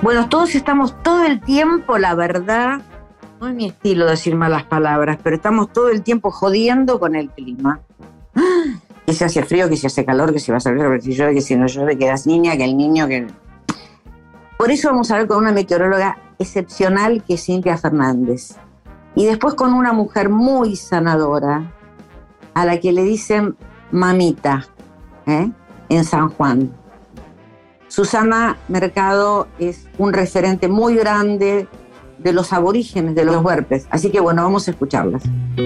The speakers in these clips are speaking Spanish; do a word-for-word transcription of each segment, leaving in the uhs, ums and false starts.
Bueno, todos estamos todo el tiempo, la verdad, no es mi estilo decir malas palabras, pero estamos todo el tiempo jodiendo con el clima. Que se hace frío, que se hace calor, que se va a hacer que si llueve, que si no llueve, que eras niña, que el niño, que... Por eso vamos a hablar con una meteoróloga excepcional que es Cintia Fernández. Y después con una mujer muy sanadora, a la que le dicen mamita, ¿eh? En San Juan. Susana Mercado es un referente muy grande de los aborígenes, de los huerpes. Así que bueno, vamos a escucharlas.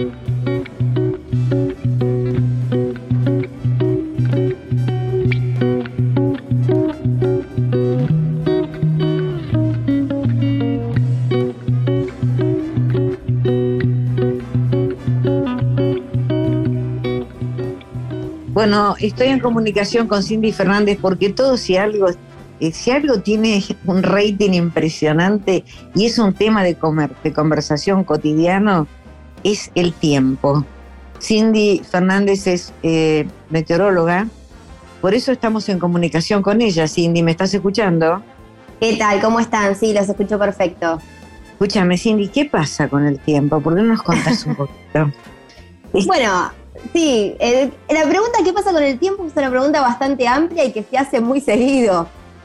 Bueno, estoy en comunicación con Cindy Fernández porque todo si algo, eh, si algo tiene un rating impresionante y es un tema de, comer, de conversación cotidiano, es el tiempo. Cindy Fernández es eh, meteoróloga, por eso estamos en comunicación con ella. Cindy, ¿me estás escuchando? ¿Qué tal? ¿Cómo están? Sí, los escucho perfecto. Escúchame, Cindy, ¿qué pasa con el tiempo? ¿Por qué no nos contás un poquito? Bueno, sí, eh, la pregunta ¿qué pasa con el tiempo? Es una pregunta bastante amplia y que se hace muy seguido.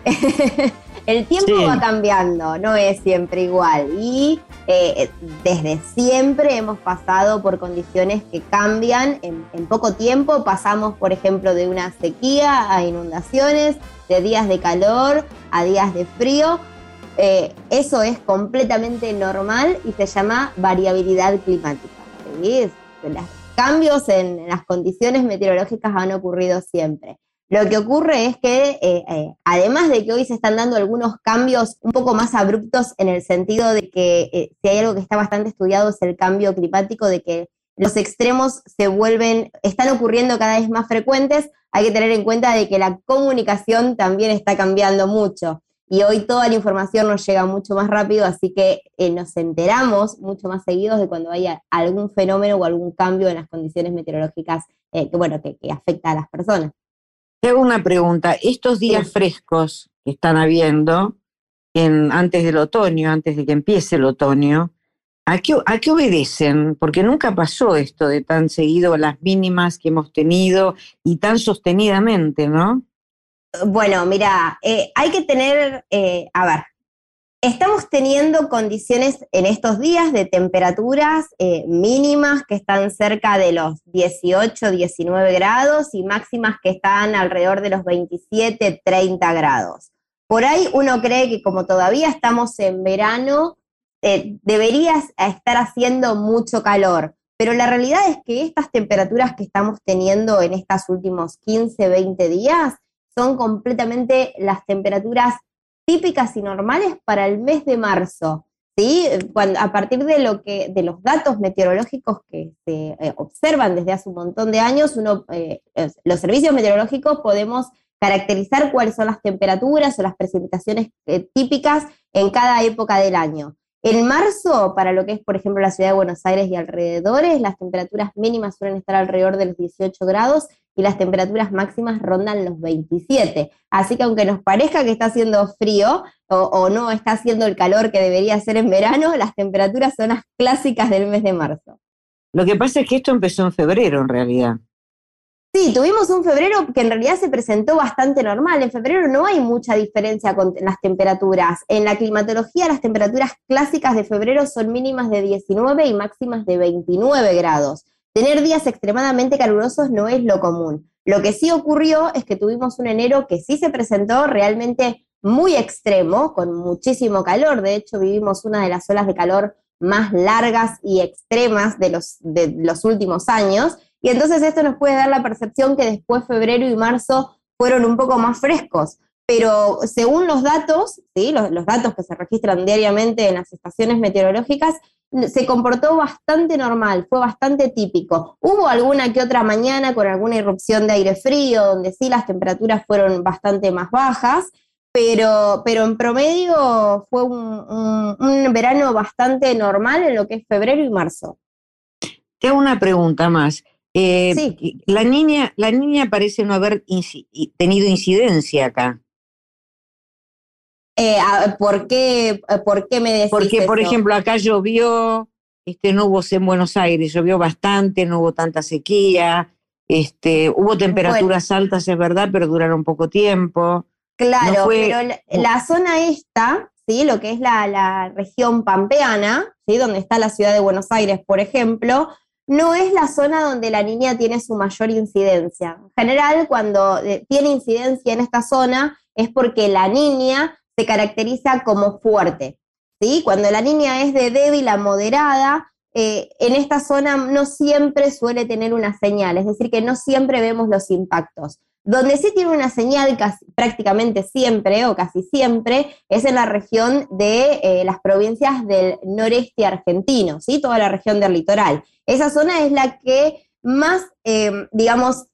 El tiempo sí. va cambiando, no es siempre igual. Y eh, desde siempre hemos pasado por condiciones que cambian en, en poco tiempo. Pasamos, por ejemplo, de una sequía a inundaciones, de días de calor a días de frío. Eh, eso es completamente normal y se llama variabilidad climática. ¿Sí? Es, los cambios en las condiciones meteorológicas han ocurrido siempre. Lo que ocurre es que, eh, eh, además de que hoy se están dando algunos cambios un poco más abruptos en el sentido de que eh, si hay algo que está bastante estudiado es el cambio climático, de que los extremos se vuelven, están ocurriendo cada vez más frecuentes, hay que tener en cuenta de que la comunicación también está cambiando mucho. Y hoy toda la información nos llega mucho más rápido, así que eh, nos enteramos mucho más seguidos de cuando haya algún fenómeno o algún cambio en las condiciones meteorológicas eh, que, bueno, que, que afecta a las personas. Te hago una pregunta. Estos días sí. frescos que están habiendo en, antes del otoño, antes de que empiece el otoño, ¿a qué, ¿a qué obedecen? Porque nunca pasó esto de tan seguido las mínimas que hemos tenido y tan sostenidamente, ¿no? Bueno, mira, eh, hay que tener, eh, a ver, estamos teniendo condiciones en estos días de temperaturas eh, mínimas que están cerca de los dieciocho, diecinueve grados y máximas que están alrededor de los veintisiete, treinta grados. Por ahí uno cree que como todavía estamos en verano, eh, debería estar haciendo mucho calor, pero la realidad es que estas temperaturas que estamos teniendo en estos últimos quince, veinte días son completamente las temperaturas típicas y normales para el mes de marzo, ¿sí? Cuando, a partir de, lo que, de los datos meteorológicos que se eh, observan desde hace un montón de años, uno, eh, los servicios meteorológicos podemos caracterizar cuáles son las temperaturas o las precipitaciones eh, típicas en cada época del año. En marzo, para lo que es, por ejemplo, la ciudad de Buenos Aires y alrededores, las temperaturas mínimas suelen estar alrededor de los dieciocho grados y las temperaturas máximas rondan los veintisiete. Así que aunque nos parezca que está haciendo frío o, o no está haciendo el calor que debería ser en verano, las temperaturas son las clásicas del mes de marzo. Lo que pasa es que esto empezó en febrero, en realidad. Sí, tuvimos un febrero que en realidad se presentó bastante normal. En febrero no hay mucha diferencia con las temperaturas. En la climatología, las temperaturas clásicas de febrero son mínimas de diecinueve y máximas de veintinueve grados. Tener días extremadamente calurosos no es lo común. Lo que sí ocurrió es que tuvimos un enero que sí se presentó realmente muy extremo, con muchísimo calor. De hecho, vivimos una de las olas de calor más largas y extremas de los, de los últimos años. Y entonces esto nos puede dar la percepción que después febrero y marzo fueron un poco más frescos. Pero según los datos, ¿sí? los, los datos que se registran diariamente en las estaciones meteorológicas, se comportó bastante normal, fue bastante típico. Hubo alguna que otra mañana con alguna irrupción de aire frío, donde sí las temperaturas fueron bastante más bajas, pero, pero en promedio fue un, un, un verano bastante normal en lo que es febrero y marzo. Te hago una pregunta más. Eh, sí. la niña, la niña parece no haber inci- tenido incidencia acá. Eh, ¿por, qué, ¿Por qué me decís Porque, eso? por ejemplo, acá llovió, este, no hubo en Buenos Aires, llovió bastante, no hubo tanta sequía, este, hubo temperaturas Bueno, altas, es verdad, pero duraron poco tiempo. No claro, pero fue. la, la zona esta, ¿sí? Lo que es la, la región pampeana, ¿sí? Donde está la ciudad de Buenos Aires, por ejemplo, no es la zona donde la niña tiene su mayor incidencia. En general, cuando eh, tiene incidencia en esta zona es porque la niña se caracteriza como fuerte, ¿sí? Cuando la niña es de débil a moderada, eh, en esta zona no siempre suele tener una señal, es decir, que no siempre vemos los impactos. Donde sí tiene una señal casi, prácticamente siempre o casi siempre es en la región de eh, las provincias del noreste argentino, ¿sí? Toda la región del litoral. Esa zona es la que más, eh, digamos,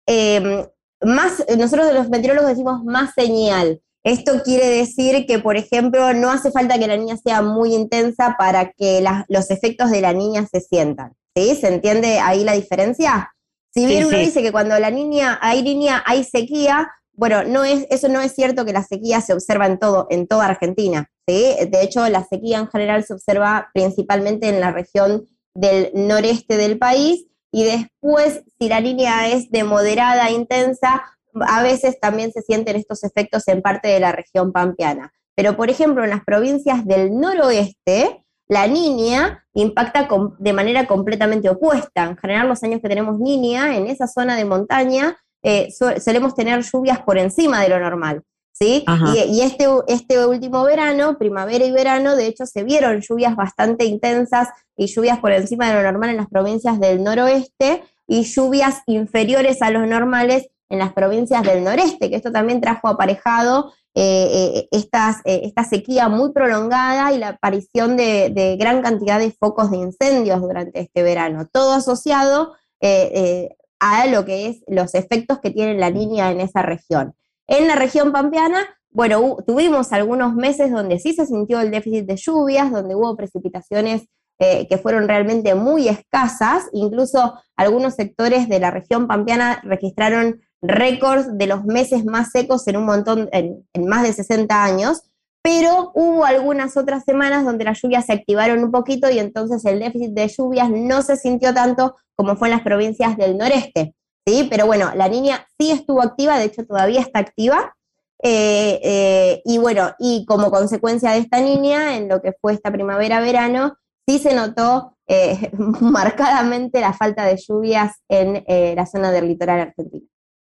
eh, más, nosotros los meteorólogos decimos más señal. Esto quiere decir que, por ejemplo, no hace falta que la niña sea muy intensa para que la, los efectos de la niña se sientan, ¿sí? ¿Se entiende ahí la diferencia? Si bien Sí, uno sí. dice que cuando la niña hay niña hay sequía, bueno, no es, eso no es cierto que la sequía se observa en todo, en toda Argentina, ¿sí? De hecho, la sequía en general se observa principalmente en la región del noreste del país y después, si la niña es de moderada a intensa, a veces también se sienten estos efectos en parte de la región pampeana. Pero, por ejemplo, en las provincias del noroeste, la niña impacta con, de manera completamente opuesta. En general, los años que tenemos niña, en esa zona de montaña, eh, so, solemos tener lluvias por encima de lo normal, ¿sí? Y, y este, este último verano, primavera y verano, de hecho, se vieron lluvias bastante intensas y lluvias por encima de lo normal en las provincias del noroeste y lluvias inferiores a los normales en las provincias del noreste, que esto también trajo aparejado Eh, eh, estas, eh, esta sequía muy prolongada y la aparición de, de gran cantidad de focos de incendios durante este verano, todo asociado eh, eh, a lo que es los efectos que tiene la niña en esa región. En la región pampeana, bueno, hu- tuvimos algunos meses donde sí se sintió el déficit de lluvias, donde hubo precipitaciones eh, que fueron realmente muy escasas, incluso algunos sectores de la región pampeana registraron récords de los meses más secos en un montón, en, en más de sesenta años, pero hubo algunas otras semanas donde las lluvias se activaron un poquito y entonces el déficit de lluvias no se sintió tanto como fue en las provincias del noreste, ¿sí? Pero bueno, la niña sí estuvo activa, de hecho todavía está activa, eh, eh, y bueno, y como consecuencia de esta niña, en lo que fue esta primavera-verano, sí se notó eh, marcadamente la falta de lluvias en eh, la zona del litoral argentino.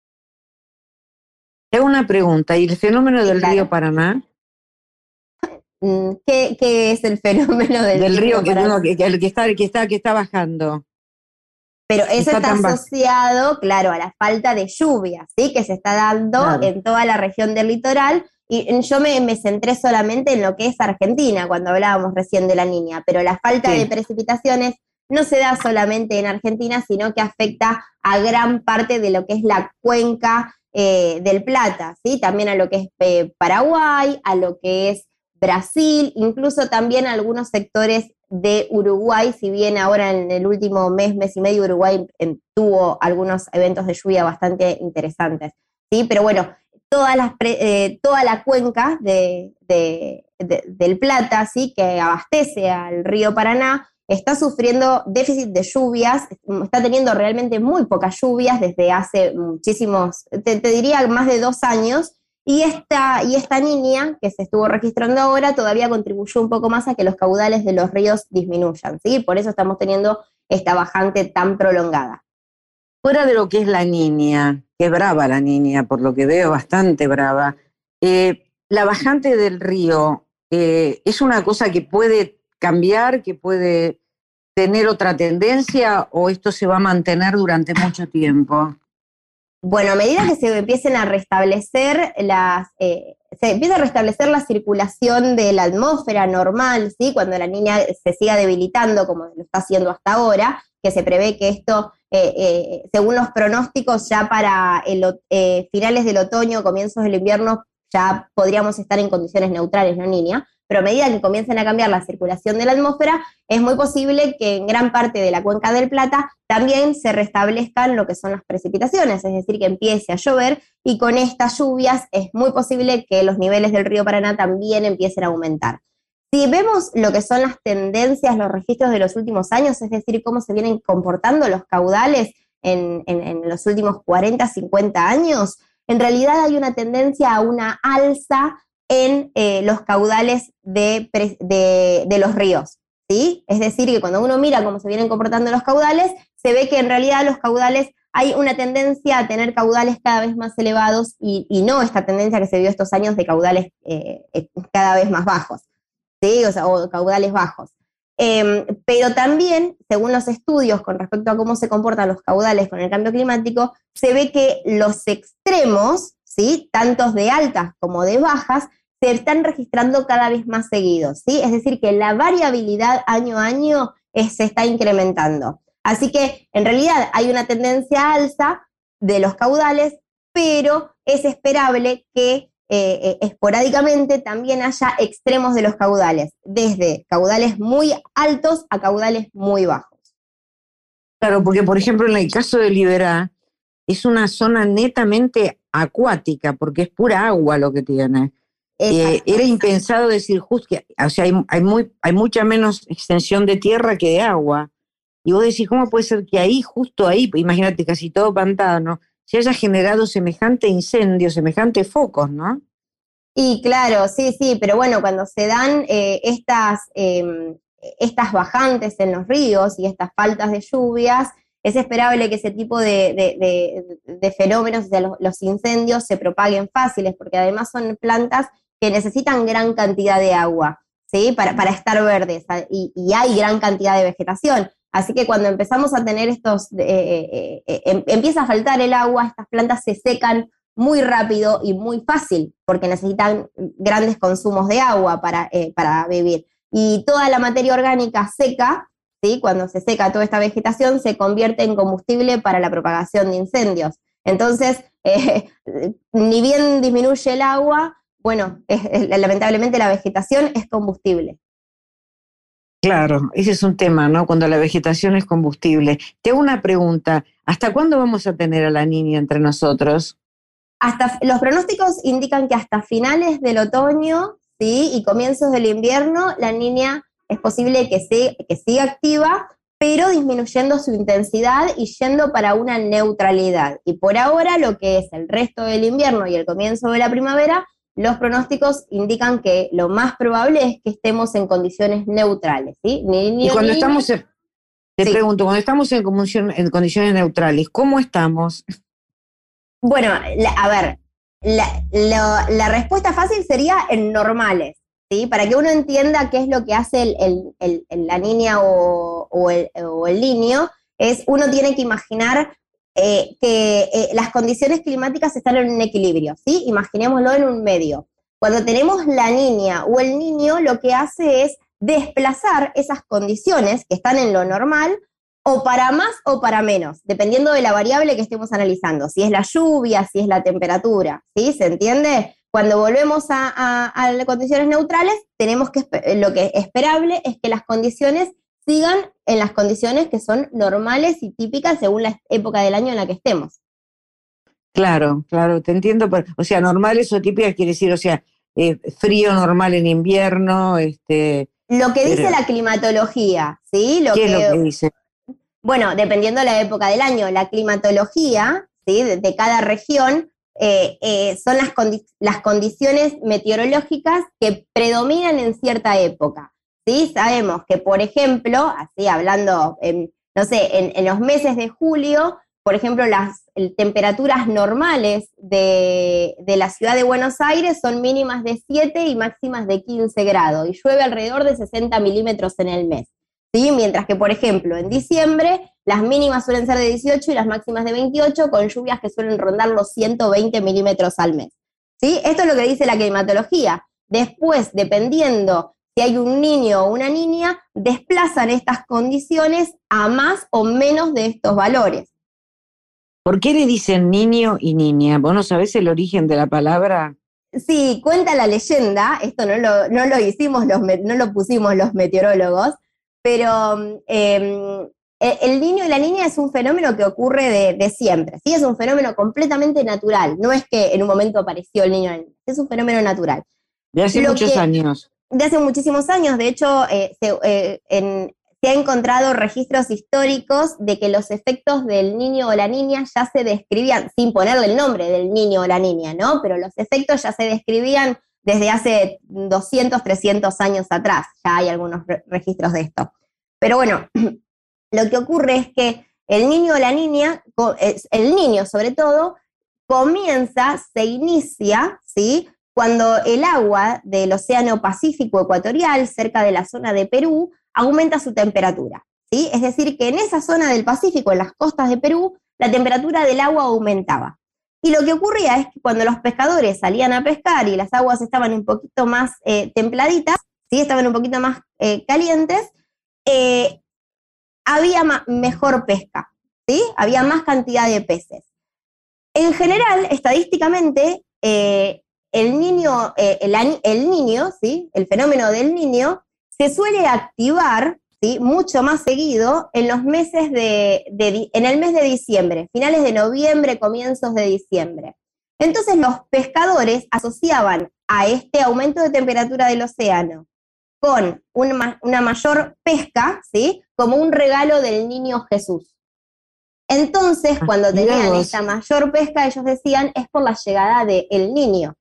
Tengo una pregunta, ¿y el fenómeno Sí, del río claro. Paraná? ¿Qué, qué es el fenómeno del Del río río que, no, Paraná? que, que, el que está, el que está, que está bajando, Pero que eso está está tan bajo. asociado, claro, a la falta de lluvia, ¿sí? Que se está dando Claro. en toda la región del litoral. Y yo me, me centré solamente en lo que es Argentina, cuando hablábamos recién de la niña, pero la falta de Sí. precipitaciones no se da solamente en Argentina, sino que afecta a gran parte de lo que es la cuenca eh, del Plata, ¿sí? También a lo que es eh, Paraguay, a lo que es Brasil, incluso también a algunos sectores de Uruguay, si bien ahora en el último mes, mes y medio, Uruguay eh, tuvo algunos eventos de lluvia bastante interesantes, ¿sí? Pero bueno, todas las pre, eh, toda la cuenca de, de, de, del Plata, ¿sí? Que abastece al río Paraná, está sufriendo déficit de lluvias, está teniendo realmente muy pocas lluvias desde hace muchísimos, te, te diría más de dos años, y esta, y esta niña que se estuvo registrando ahora todavía contribuyó un poco más a que los caudales de los ríos disminuyan, ¿sí? Por eso estamos teniendo esta bajante tan prolongada. Fuera de lo que es la niña, que brava la niña, por lo que veo, bastante brava, eh, la bajante del río eh, es una cosa que puede cambiar, que puede tener otra tendencia, o esto se va a mantener durante mucho tiempo. Bueno, a medida que se empiecen a restablecer las, eh, se empieza a restablecer la circulación de la atmósfera normal, ¿sí? Cuando la niña se siga debilitando como lo está haciendo hasta ahora, que se prevé que esto, eh, eh, según los pronósticos, ya para el, eh, finales del otoño, comienzos del invierno, ya podríamos estar en condiciones neutrales, ¿no, niña? pero a medida que comiencen a cambiar la circulación de la atmósfera, es muy posible que en gran parte de la cuenca del Plata también se restablezcan lo que son las precipitaciones, es decir, que empiece a llover, y con estas lluvias es muy posible que los niveles del río Paraná también empiecen a aumentar. Si vemos lo que son las tendencias, los registros de los últimos años, es decir, cómo se vienen comportando los caudales en, en, en los últimos cuarenta, cincuenta años, en realidad hay una tendencia a una alza en eh, los caudales de, de, de los ríos, ¿sí? Es decir, que cuando uno mira cómo se vienen comportando los caudales, se ve que en realidad los caudales, hay una tendencia a tener caudales cada vez más elevados y, y no esta tendencia que se vio estos años de caudales eh, cada vez más bajos. ¿Sí? O sea, o caudales bajos. Eh, pero también, según los estudios con respecto a cómo se comportan los caudales con el cambio climático, se ve que los extremos, ¿sí? Tantos de altas como de bajas, se están registrando cada vez más seguidos, ¿sí? Es decir, que la variabilidad año a año es, se está incrementando. Así que, en realidad, hay una tendencia alza de los caudales, pero es esperable que Eh, eh, esporádicamente también haya extremos de los caudales, desde caudales muy altos a caudales muy bajos. Claro, porque por ejemplo en el caso de Liberá, es una zona netamente acuática, porque es pura agua lo que tiene. Eh, era impensado decir justo que, o sea, hay, hay, muy, hay mucha menos extensión de tierra que de agua. Y vos decís, ¿cómo puede ser que ahí, justo ahí, imagínate, casi todo pantano, se haya generado semejante incendio, semejantes focos, ¿no? Y claro, sí, sí, pero bueno, cuando se dan eh, estas, eh, estas bajantes en los ríos y estas faltas de lluvias, es esperable que ese tipo de, de, de, de fenómenos, o sea, los, los incendios se propaguen fáciles, porque además son plantas que necesitan gran cantidad de agua, ¿sí? Para, para estar verdes, y, y hay gran cantidad de vegetación. Así que cuando empezamos a tener estos, eh, eh, eh, empieza a faltar el agua, estas plantas se secan muy rápido y muy fácil, porque necesitan grandes consumos de agua para, eh, para vivir. Y toda la materia orgánica seca, ¿sí? Cuando se seca toda esta vegetación, se convierte en combustible para la propagación de incendios. Entonces, eh, ni bien disminuye el agua, bueno, es, es, lamentablemente la vegetación es combustible. Claro, ese es un tema, ¿no? Cuando la vegetación es combustible. Te hago una pregunta, ¿hasta cuándo vamos a tener a la niña entre nosotros? Hasta, los pronósticos indican que hasta finales del otoño, ¿sí? Y comienzos del invierno, la niña es posible que, se, que siga activa, pero disminuyendo su intensidad y yendo para una neutralidad. Y por ahora, lo que es el resto del invierno y el comienzo de la primavera, los pronósticos indican que lo más probable es que estemos en condiciones neutrales, ¿sí? Niño, y cuando niño, estamos, en, te sí. pregunto, cuando estamos en, en condiciones neutrales, ¿cómo estamos? Bueno, la, a ver, la, la, la respuesta fácil sería en normales, ¿sí? Para que uno entienda qué es lo que hace el, el, el, la niña o, o, el, o el niño, es uno tiene que imaginar eh, que eh, las condiciones climáticas están en un equilibrio, ¿sí? Imaginémoslo en un medio. Cuando tenemos la niña o el niño, lo que hace es desplazar esas condiciones que están en lo normal, o para más o para menos, dependiendo de la variable que estemos analizando, si es la lluvia, si es la temperatura, ¿sí? ¿Se entiende? Cuando volvemos a, a, a las condiciones neutrales, tenemos que, lo que es esperable es que las condiciones sigan en las condiciones que son normales y típicas según la época del año en la que estemos. Claro, claro, te entiendo. O sea, normales o típicas quiere decir, o sea, eh, frío normal en invierno, este... Lo que dice pero, la climatología, ¿sí? Lo ¿Qué que, es lo que dice? Bueno, dependiendo de la época del año, la climatología, ¿sí? de, de cada región eh, eh, son las, condi las condiciones meteorológicas que predominan en cierta época, ¿sí? Sabemos que, por ejemplo, así hablando, en, no sé, en, en los meses de julio, por ejemplo, las el, temperaturas normales de, de la ciudad de Buenos Aires son mínimas de siete y máximas de quince grados, y llueve alrededor de sesenta milímetros en el mes. ¿Sí? Mientras que, por ejemplo, en diciembre las mínimas suelen ser de dieciocho y las máximas de veintiocho, con lluvias que suelen rondar los ciento veinte milímetros al mes. ¿Sí? Esto es lo que dice la climatología. Después, dependiendo si hay un niño o una niña, desplazan estas condiciones a más o menos de estos valores. ¿Por qué le dicen niño y niña? ¿Vos no sabés el origen de la palabra? sí, cuenta la leyenda, esto no lo, no lo hicimos, los, no lo pusimos los meteorólogos, pero eh, el niño y la niña es un fenómeno que ocurre de, de siempre, ¿sí? Es un fenómeno completamente natural, no es que en un momento apareció el niño y la niña, es un fenómeno natural. De hace Lo muchos que, años. De hace muchísimos años, de hecho, eh, se, eh, en, se ha encontrado registros históricos de que los efectos del niño o la niña ya se describían, sin ponerle el nombre del niño o la niña, ¿no? Pero los efectos ya se describían desde hace doscientos, trescientos años atrás, ya hay algunos re- registros de esto. Pero bueno, lo que ocurre es que el niño o la niña, el niño sobre todo, comienza, se inicia, ¿sí?, cuando el agua del Océano Pacífico Ecuatorial, cerca de la zona de Perú, aumenta su temperatura, ¿sí? Es decir, que en esa zona del Pacífico, en las costas de Perú, la temperatura del agua aumentaba. Y lo que ocurría es que cuando los pescadores salían a pescar y las aguas estaban un poquito más eh, templaditas, ¿sí?, estaban un poquito más eh, calientes, eh, había ma- mejor pesca, ¿sí? Había más cantidad de peces. En general, estadísticamente, eh, el niño, eh, el, el niño, ¿sí?, el fenómeno del niño, se suele activar, ¿sí?, mucho más seguido en los meses de, de, en el mes de diciembre, finales de noviembre, comienzos de diciembre. Entonces los pescadores asociaban a este aumento de temperatura del océano con una, una mayor pesca, ¿sí?, como un regalo del niño Jesús. Entonces, cuando tenían esta mayor pesca, ellos decían, es por la llegada del niño.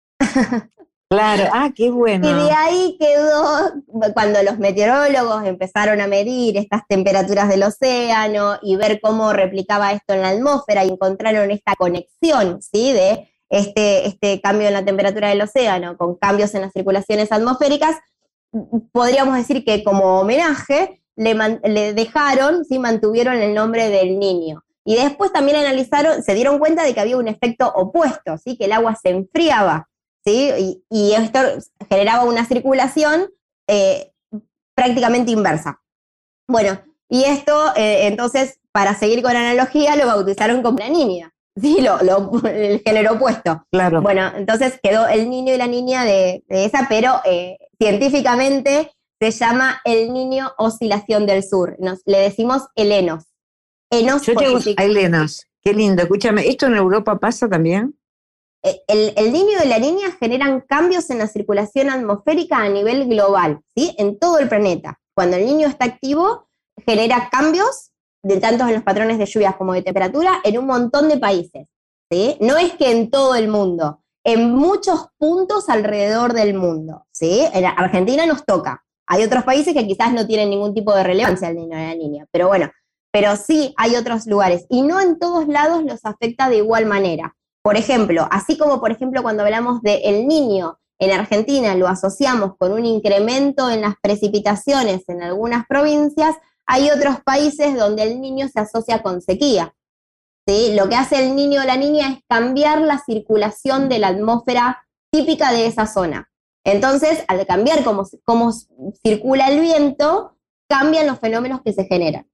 Claro, ah, qué bueno. Y de ahí quedó, cuando los meteorólogos empezaron a medir estas temperaturas del océano y ver cómo replicaba esto en la atmósfera y encontraron esta conexión, ¿sí?, de este, este cambio en la temperatura del océano con cambios en las circulaciones atmosféricas, podríamos decir que como homenaje le, man, le dejaron, ¿sí?, mantuvieron el nombre del niño. Y después también analizaron, se dieron cuenta de que había un efecto opuesto, ¿sí?, que el agua se enfriaba, ¿sí?, y, y esto generaba una circulación eh, prácticamente inversa. Bueno, y esto, eh, entonces, para seguir con la analogía, lo bautizaron como la niña, ¿sí?, lo, lo, el género opuesto. Claro. Bueno, entonces quedó el niño y la niña de, de esa, pero eh, científicamente se llama el niño oscilación del sur. Nos, le decimos el enos. Enos Yo tengo a Elenos. Qué lindo. Escúchame, ¿esto en Europa pasa también? El, el niño y la niña generan cambios en la circulación atmosférica a nivel global, ¿sí?, en todo el planeta. Cuando el niño está activo, genera cambios, de tanto en los patrones de lluvias como de temperatura, en un montón de países, ¿sí? No es que en todo el mundo, en muchos puntos alrededor del mundo, ¿sí? En Argentina nos toca. Hay otros países que quizás no tienen ningún tipo de relevancia al niño y a la niña, pero bueno, pero sí hay otros lugares, y no en todos lados los afecta de igual manera. Por ejemplo, así como por ejemplo cuando hablamos del niño en Argentina lo asociamos con un incremento en las precipitaciones en algunas provincias, hay otros países donde el niño se asocia con sequía, ¿sí? Lo que hace el niño o la niña es cambiar la circulación de la atmósfera típica de esa zona. Entonces, al cambiar cómo, cómo circula el viento, cambian los fenómenos que se generan.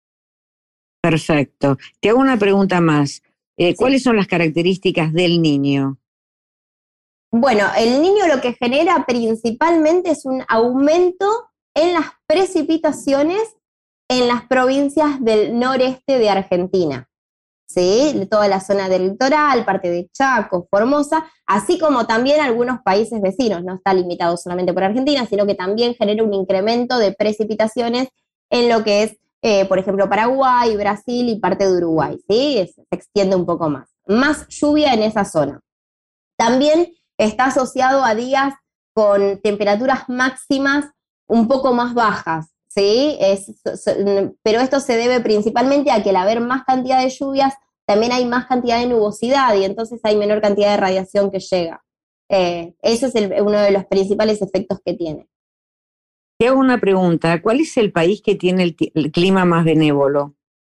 Perfecto. Te hago una pregunta más. Eh, ¿Cuáles Sí. son las características del niño? Bueno, el niño lo que genera principalmente es un aumento en las precipitaciones en las provincias del noreste de Argentina, ¿sí? Toda la zona del litoral, parte de Chaco, Formosa, así como también algunos países vecinos. No está limitado solamente por Argentina, sino que también genera un incremento de precipitaciones en lo que es, eh, por ejemplo, Paraguay, Brasil y parte de Uruguay, ¿sí? Se extiende un poco más. Más lluvia en esa zona. También está asociado a días con temperaturas máximas un poco más bajas, ¿sí? Es, pero esto se debe principalmente a que al haber más cantidad de lluvias, también hay más cantidad de nubosidad y entonces hay menor cantidad de radiación que llega. Eh, ese es el, uno de los principales efectos que tiene. Te hago una pregunta. ¿Cuál es el país que tiene el, el clima más benévolo?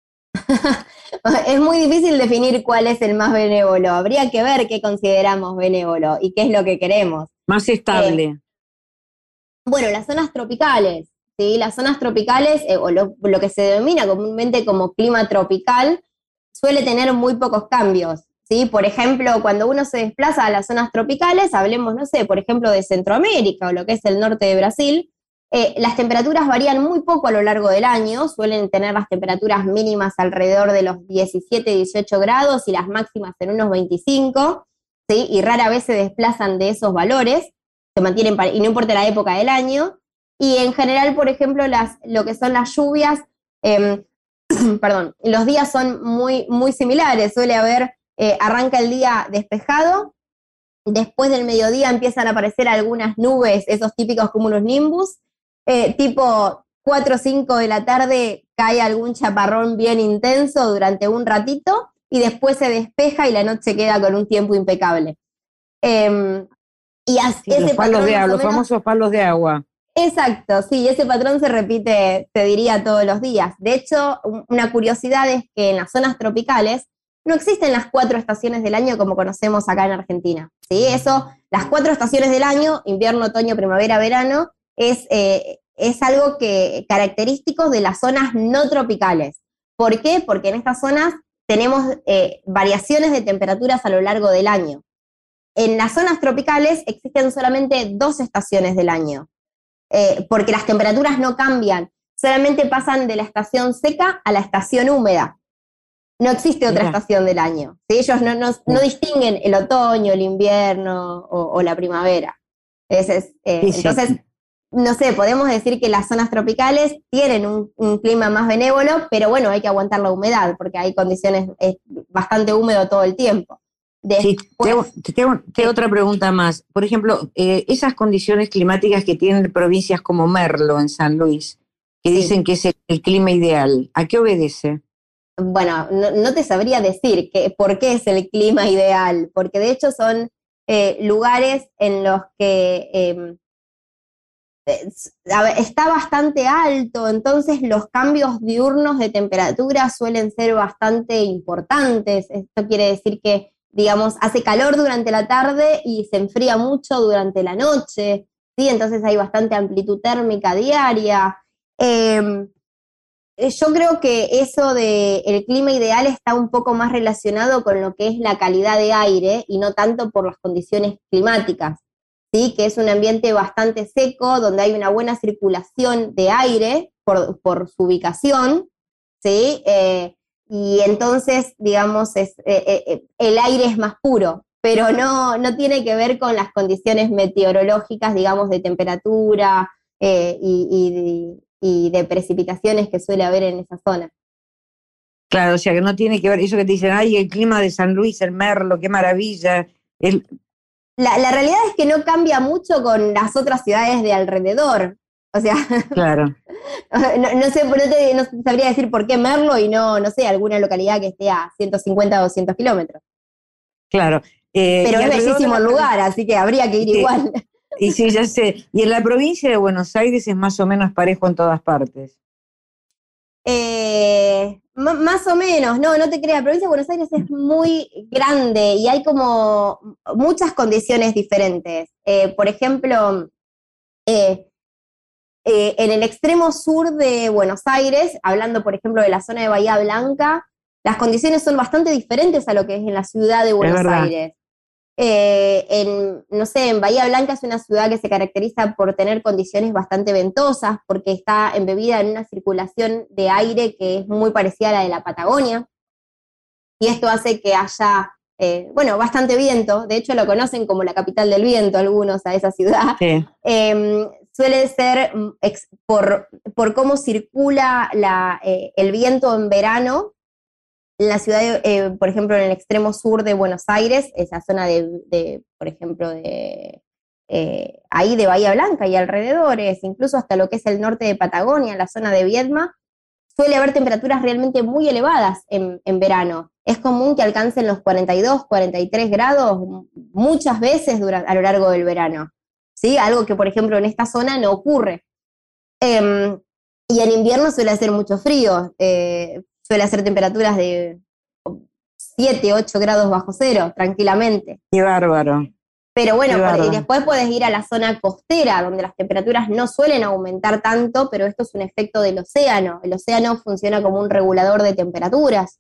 Es muy difícil definir cuál es el más benévolo. Habría que ver qué consideramos benévolo y qué es lo que queremos. Más estable. Eh, bueno, las zonas tropicales, ¿sí? Las zonas tropicales, eh, o lo, lo que se denomina comúnmente como clima tropical, suele tener muy pocos cambios, ¿sí? Por ejemplo, cuando uno se desplaza a las zonas tropicales, hablemos, no sé, por ejemplo, de Centroamérica o lo que es el norte de Brasil, eh, las temperaturas varían muy poco a lo largo del año, suelen tener las temperaturas mínimas alrededor de los diecisiete, dieciocho grados y las máximas en unos veinticinco, ¿sí? Y rara vez se desplazan de esos valores, se mantienen, y no importa la época del año, y en general, por ejemplo, las, lo que son las lluvias, eh, perdón, los días son muy, muy similares, suele haber, eh, arranca el día despejado, después del mediodía empiezan a aparecer algunas nubes, esos típicos cumulonimbus, eh, tipo cuatro o cinco de la tarde cae algún chaparrón bien intenso durante un ratito y después se despeja y la noche queda con un tiempo impecable. Eh, y as, Sí, ese los palos patrón de más agua, o los menos, famosos palos de agua. exacto, sí, ese patrón se repite, te diría, todos los días. De hecho, una curiosidad es que en las zonas tropicales no existen las cuatro estaciones del año como conocemos acá en Argentina. ¿Sí? Eso, las cuatro estaciones del año, invierno, otoño, primavera, verano, es, eh, es algo que, característico de las zonas no tropicales. ¿Por qué? Porque en estas zonas tenemos eh, variaciones de temperaturas a lo largo del año. En las zonas tropicales existen solamente dos estaciones del año, eh, porque las temperaturas no cambian, solamente pasan de la estación seca a la estación húmeda. No existe otra Mira. estación del año. ¿Sí? Ellos no, no, no distinguen el otoño, el invierno o, o la primavera. Es, es, eh, Sí, sí. entonces, no sé, podemos decir que las zonas tropicales tienen un, un clima más benévolo, pero bueno, hay que aguantar la humedad, porque hay condiciones, es bastante húmedo todo el tiempo. Sí, te hago, Después, te hago- te hago otra pregunta más. Por ejemplo, eh, esas condiciones climáticas que tienen provincias como Merlo en San Luis, que sí. dicen que es el, el clima ideal, ¿a qué obedece? Bueno, no, no te sabría decir que, por qué es el clima ideal, porque de hecho son eh, lugares en los que eh, a ver, está bastante alto, entonces los cambios diurnos de temperatura suelen ser bastante importantes. Esto quiere decir que, digamos, hace calor durante la tarde y se enfría mucho durante la noche, ¿sí? Entonces hay bastante amplitud térmica diaria. Eh, yo creo que eso del clima ideal está un poco más relacionado con lo que es la calidad de aire y no tanto por las condiciones climáticas. ¿Sí? Que es un ambiente bastante seco, donde hay una buena circulación de aire por, por su ubicación, ¿sí? Eh, y entonces, digamos, es, eh, eh, el aire es más puro, pero no, no tiene que ver con las condiciones meteorológicas, digamos, de temperatura eh, y, y, y de precipitaciones que suele haber en esa zona. Claro, o sea, que no tiene que ver eso que te dicen, ay, el clima de San Luis, el Merlo, qué maravilla. El, La, la realidad es que no cambia mucho con las otras ciudades de alrededor. O sea, claro, no, no sé, no, te, no sabría decir por qué Merlo y no, no sé, alguna localidad que esté a ciento cincuenta o doscientos kilómetros. claro. Eh, Pero y es alrededor de bellísimo la el provincia, lugar, así que habría que ir igual. y sí, ya sé, y en la provincia de Buenos Aires es más o menos parejo en todas partes. Eh, m- más o menos, no, no te creas, la provincia de Buenos Aires es muy grande y hay como muchas condiciones diferentes. Eh, por ejemplo, eh, eh, en el extremo sur de Buenos Aires, hablando por ejemplo de la zona de Bahía Blanca, las condiciones son bastante diferentes a lo que es en la ciudad de Es Buenos verdad. Aires. Eh, en, no sé, en Bahía Blanca es una ciudad que se caracteriza por tener condiciones bastante ventosas, porque está embebida en una circulación de aire que es muy parecida a la de la Patagonia, y esto hace que haya, eh, bueno, bastante viento. De hecho lo conocen como la capital del viento algunos a esa ciudad. Sí. Eh, suele ser ex, por, por cómo circula la, eh, el viento en verano. En la ciudad, de, eh, por ejemplo, en el extremo sur de Buenos Aires, esa zona de, de por ejemplo, de eh, ahí de Bahía Blanca y alrededores, incluso hasta lo que es el norte de Patagonia, la zona de Viedma, suele haber temperaturas realmente muy elevadas en, en verano. Es común que alcancen los cuarenta y dos, cuarenta y tres grados muchas veces durante, a lo largo del verano. ¿Sí? Algo que, por ejemplo, en esta zona no ocurre. Eh, y en invierno suele hacer mucho frío. Eh, suele hacer temperaturas de siete, ocho grados bajo cero, tranquilamente. Qué bárbaro. Pero bueno, Qué y bárbaro. después puedes ir a la zona costera, donde las temperaturas no suelen aumentar tanto, pero esto es un efecto del océano. El océano funciona como un regulador de temperaturas.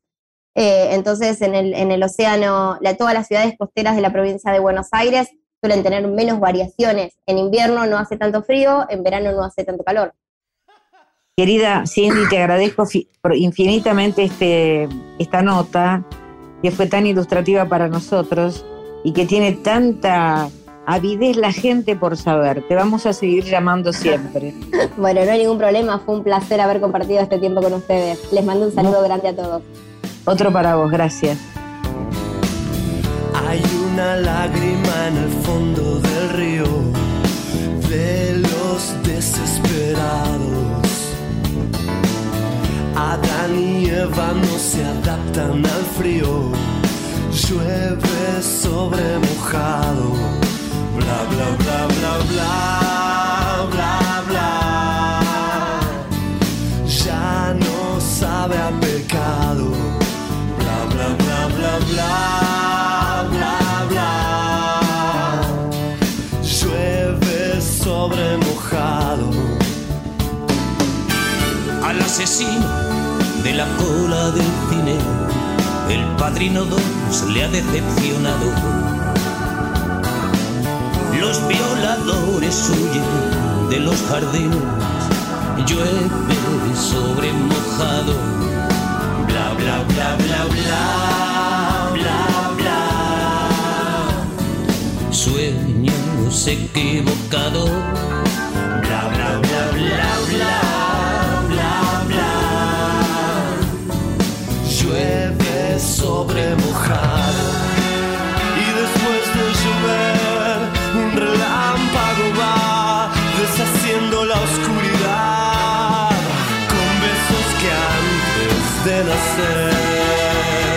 Eh, entonces, en el, en el océano, la, todas las ciudades costeras de la provincia de Buenos Aires suelen tener menos variaciones. En invierno no hace tanto frío, en verano no hace tanto calor. Querida Cindy, te agradezco infinitamente este, esta nota que fue tan ilustrativa para nosotros y que tiene tanta avidez la gente por saber. Te vamos a seguir llamando siempre. Bueno, no hay ningún problema, fue un placer haber compartido este tiempo con ustedes. Les mando un saludo grande a todos. Otro para vos, gracias. Hay una lágrima en el fondo del río de los desesperados. Adán y Eva no se adaptan al frío. Llueve sobre mojado. Bla, bla, bla, bla, bla, bla, bla. Ya no sabe a pecado. Bla, bla, bla, bla, bla, bla, bla. Llueve sobre mojado. Al asesino de la cola del cine, el Padrino dos le ha decepcionado. Los violadores huyen de los jardines, llueve sobre mojado. Bla, bla, bla, bla, bla, bla, bla. Sueños equivocados. Bla, bla, bla, bla, bla. Llueve sobre mojado y después de llover un relámpago va deshaciendo la oscuridad con besos que antes de nacer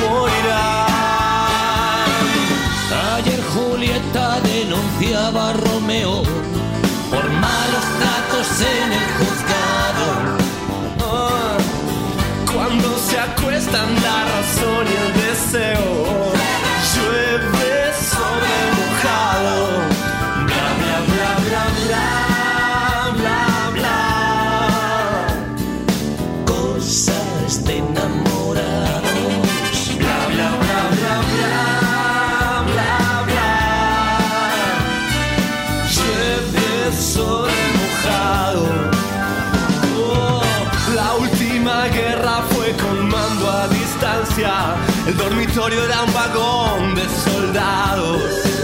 morirán. Ayer Julieta denunciaba a Romeo por malos tratos en el juzgado. Cuando se acuestan la razón y el deseo, llueve sobre mojado. Bla, bla, bla, bla, bla, bla, bla. Cosas de enamorados. Bla, bla, bla, bla, bla, bla, bla. Llueve sobre mojado. La última guerra fue con mando a distancia. El dormitorio era un vagón de soldados.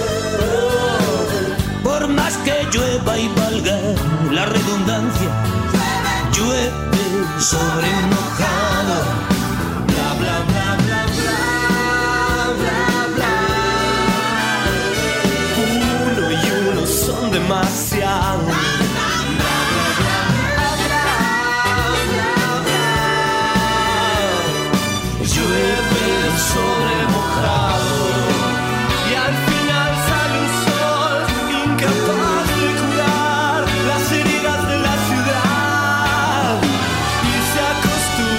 Por más que llueva y valga la redundancia, llueve sobre mojado. Bla, bla, bla, bla, bla, bla, bla. Uno y uno son demasiados. Llueve sobre mojado y al final sale un sol incapaz de curar las heridas de la ciudad y se acostumbra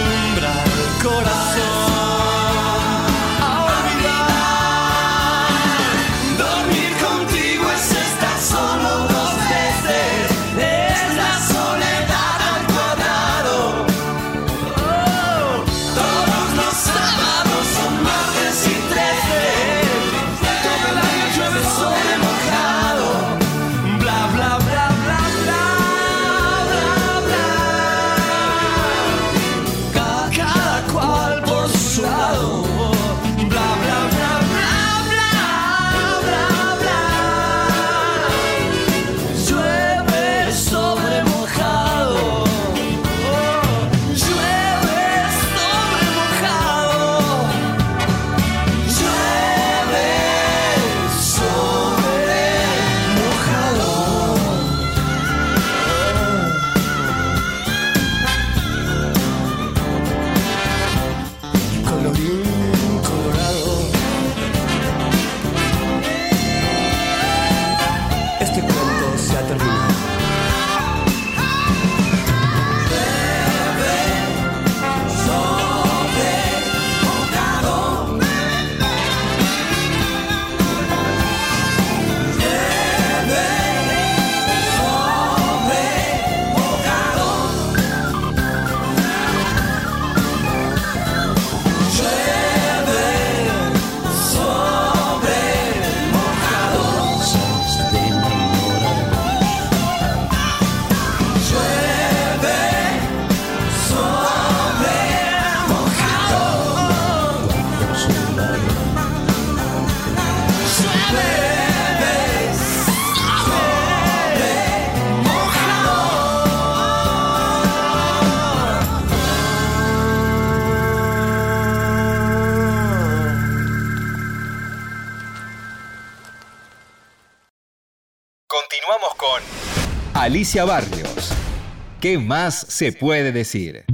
Continuamos con Alicia Barrios. ¿Qué más se puede decir?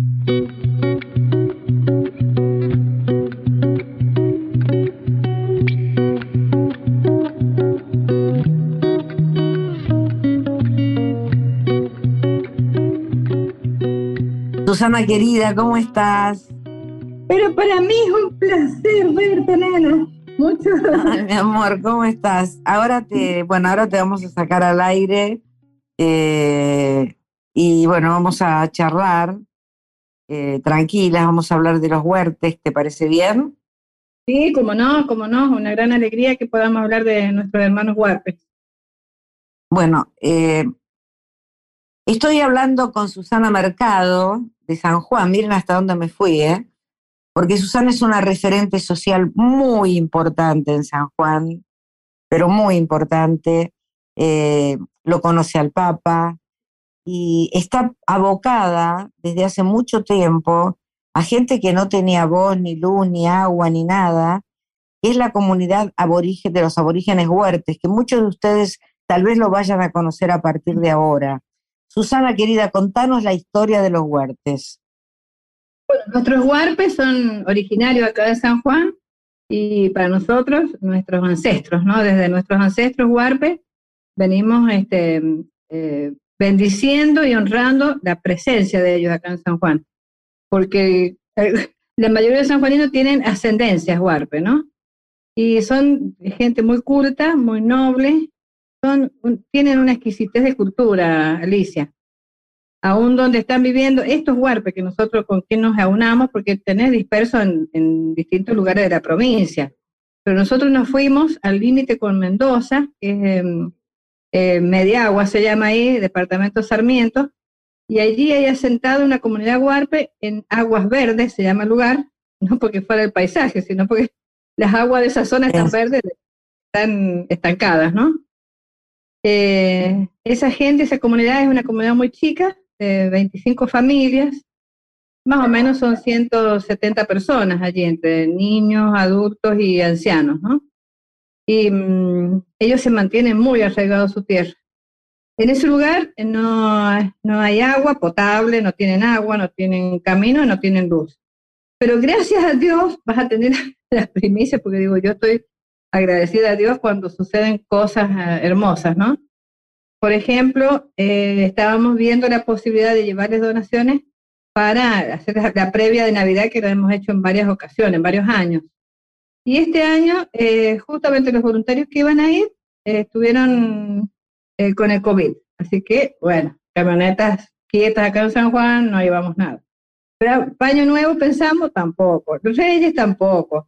Susana querida, ¿cómo estás? Pero para mí es un placer verte, nena. Mucho. Ay, mi amor, ¿cómo estás? Ahora te, bueno, ahora te vamos a sacar al aire eh, y bueno, vamos a charlar eh, tranquilas, vamos a hablar de los huertes, ¿te parece bien? Sí, como no, como no, una gran alegría que podamos hablar de nuestros hermanos huarpes. Bueno, eh, estoy hablando con Susana Mercado de San Juan, miren hasta dónde me fui, ¿eh? Porque Susana es una referente social muy importante en San Juan, pero muy importante, eh, lo conoce al Papa y está abocada desde hace mucho tiempo a gente que no tenía voz, ni luz, ni agua, ni nada, que es la comunidad aborigen de los aborígenes huertes, que muchos de ustedes tal vez lo vayan a conocer a partir de ahora. Susana, querida, contanos la historia de los huertes. Bueno, nuestros huarpes son originarios acá de San Juan y para nosotros, nuestros ancestros, ¿no? Desde nuestros ancestros huarpes venimos este, eh, bendiciendo y honrando la presencia de ellos acá en San Juan, porque eh, la mayoría de sanjuaninos tienen ascendencias huarpe, ¿no? Y son gente muy culta, muy noble, son, un, tienen una exquisitez de cultura, Alicia. Aún donde están viviendo estos huarpes que nosotros con quien nos aunamos, porque tenés dispersos en, en distintos lugares de la provincia. Pero nosotros nos fuimos al límite con Mendoza, que es eh, eh, Mediagua, se llama ahí, departamento Sarmiento, y allí hay asentada una comunidad huarpe en Aguas Verdes, se llama el lugar, no porque fuera el paisaje, sino porque las aguas de esa zona están es. verdes, están estancadas, ¿no? Eh, esa gente, esa comunidad es una comunidad muy chica, de veinticinco familias, más o menos son ciento setenta personas allí, entre niños, adultos y ancianos, ¿no? Y mmm, ellos se mantienen muy arraigados a su tierra. En ese lugar no, no hay agua potable, no tienen agua, no tienen camino, no tienen luz. Pero gracias a Dios vas a tener las primicias, porque digo, yo estoy agradecida a Dios cuando suceden cosas uh, hermosas, ¿no? Por ejemplo, eh, estábamos viendo la posibilidad de llevarles donaciones para hacer la, la previa de Navidad, que lo hemos hecho en varias ocasiones, en varios años. Y este año, eh, justamente los voluntarios que iban a ir eh, estuvieron eh, con el COVID. Así que, bueno, camionetas quietas acá en San Juan, no llevamos nada. Pero Año Nuevo pensamos, tampoco. Los Reyes tampoco.